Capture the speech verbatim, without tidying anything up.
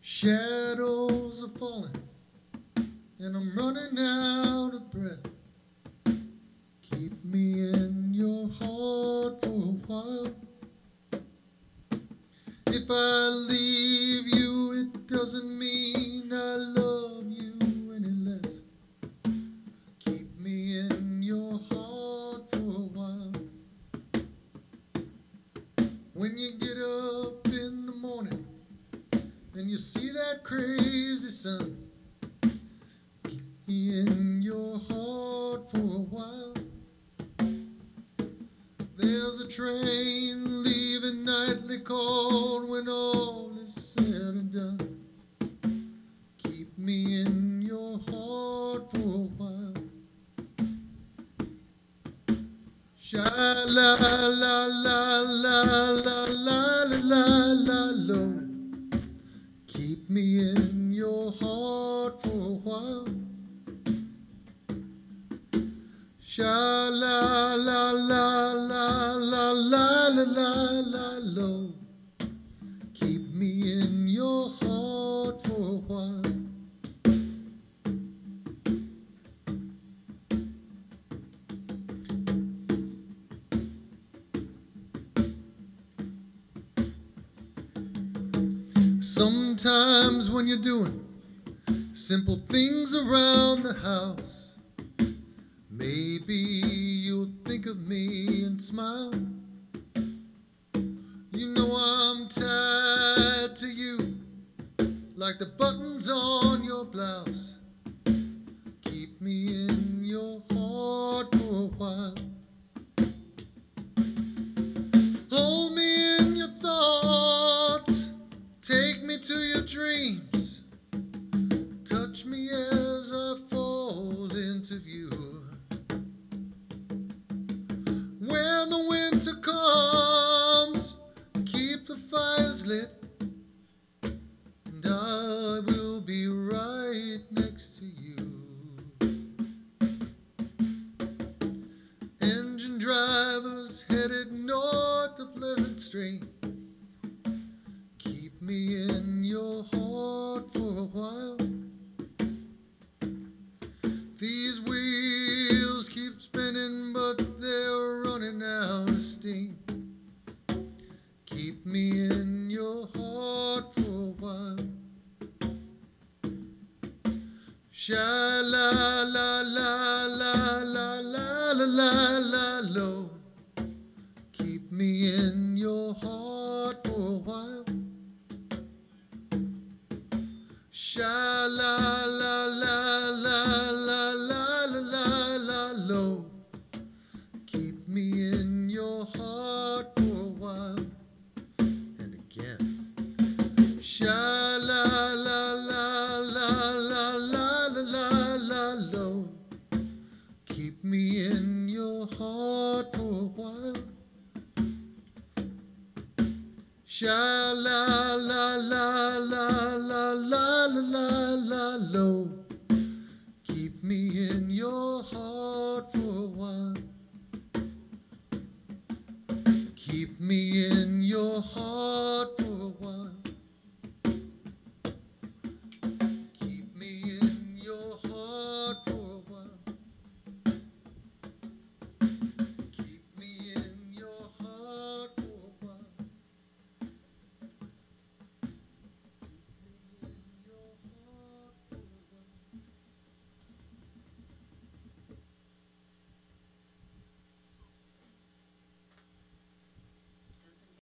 Shadows are falling, and I'm running out of breath. Keep me in your heart for a while. If I leave you, it doesn't mean I love you any less. Keep me in your heart for a while. When you get up in the morning and you see that crazy sun, keep me in your heart for a while. There's a train leaving nightly called when all is said and done. Keep me in your heart for a while. Sha la la la la la la la la la lo. Keep me in your heart for a while. Sha la la la la la la la la la lo. Keep me in your heart for a while. Sometimes when you're doing simple things around the house, maybe you'll think of me and smile. You know I'm tied to you like the buttons on your blouse. Keep me in your heart for a while. Hold me in your thoughts, take me to your dreams, touch me as I fall into view. When the winter comes, keep the fires lit, and I will be right next to you. Engine drivers headed north to Pleasant Street, keep me in your heart for a while. These wheels keep spinning, but they're running out of steam. Keep me in your heart for a while. Sha la la la la la la la la la lo. Keep me in your heart for a while. Sha la la la la la la la la la lo. Keep me in your heart for a while. And again. Sha la la la la la la la la la lo. Keep me in your heart for a while. Sha la la la la la la la la la lo. Keep me in your heart for a while. Keep me in your heart